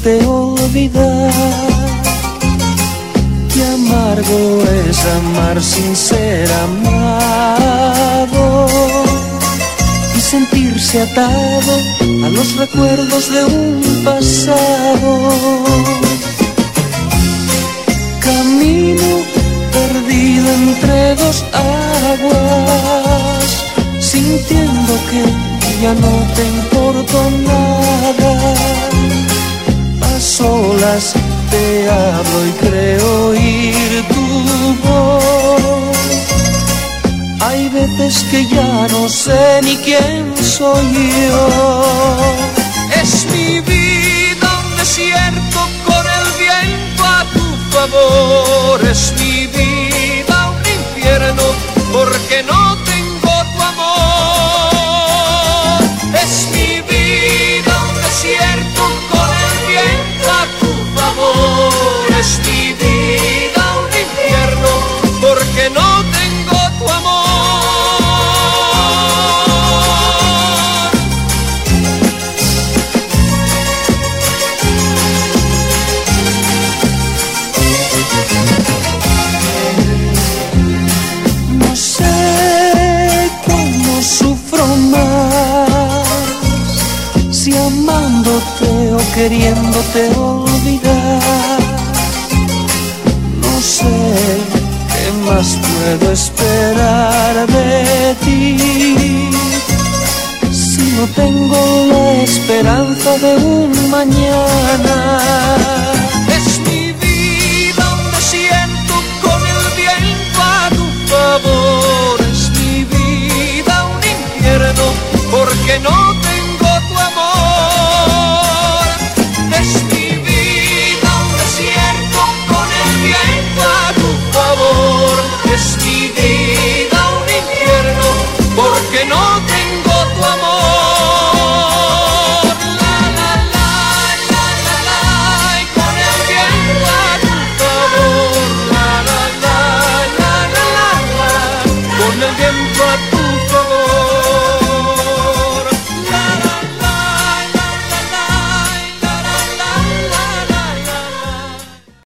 poderte olvidar. Qué amargo es amar sin ser amado y sentirse atado a los recuerdos de un pasado. Camino perdido entre dos aguas, sintiendo que ya no te importo nada. A solas te hablo y creo oír tu voz. Hay veces que ya no sé ni quién soy yo. Es mi vida un desierto con el viento a tu favor. Es mi vida un infierno porque no tengo tu amor. Es mi vida un desierto con el viento a tu favor. Es mi vida un infierno porque no tengo tu amor. No sé cómo sufro más, si amándote o queriéndote olvidar. No sé qué más puedo esperar de ti, si no tengo la esperanza de un mañana.